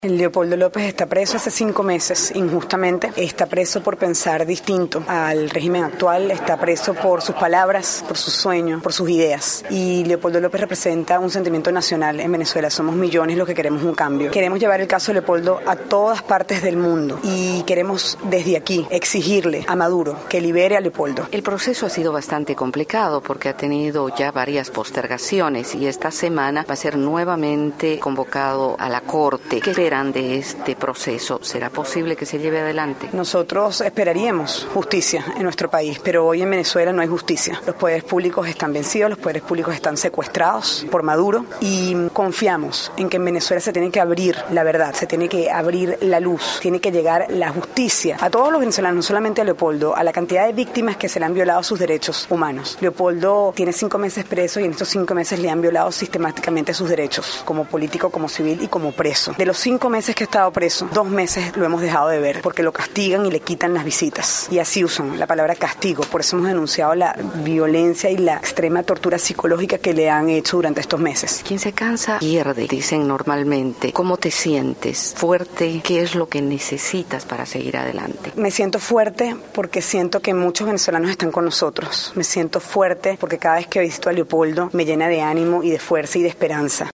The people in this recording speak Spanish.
Leopoldo López está preso hace 5 meses, injustamente. Está preso por pensar distinto al régimen actual, está preso por sus palabras, por sus sueños, por sus ideas. Y Leopoldo López representa un sentimiento nacional en Venezuela. Somos millones los que queremos un cambio. Queremos llevar el caso de Leopoldo a todas partes del mundo y queremos desde aquí exigirle a Maduro que libere a Leopoldo. El proceso ha sido bastante complicado porque ha tenido ya varias postergaciones y esta semana va a ser nuevamente convocado a la Corte. ¿Qué de este proceso? ¿Será posible que se lleve adelante? Nosotros esperaríamos justicia en nuestro país, pero hoy en Venezuela no hay justicia. Los poderes públicos están vencidos, los poderes públicos están secuestrados por Maduro y confiamos en que en Venezuela se tiene que abrir la verdad, se tiene que abrir la luz, tiene que llegar la justicia a todos los venezolanos, no solamente a Leopoldo, a la cantidad de víctimas que se le han violado sus derechos humanos. Leopoldo tiene 5 meses preso y en estos 5 meses le han violado sistemáticamente sus derechos como político, como civil y como preso. De los 5 meses que ha estado preso, 2 meses lo hemos dejado de ver porque lo castigan y le quitan las visitas. Y así usan la palabra castigo. Por eso hemos denunciado la violencia y la extrema tortura psicológica que le han hecho durante estos meses. Quien se cansa pierde, dicen normalmente. ¿Cómo te sientes? ¿Fuerte? ¿Qué es lo que necesitas para seguir adelante? Me siento fuerte porque siento que muchos venezolanos están con nosotros. Me siento fuerte porque cada vez que visito a Leopoldo me llena de ánimo y de fuerza y de esperanza.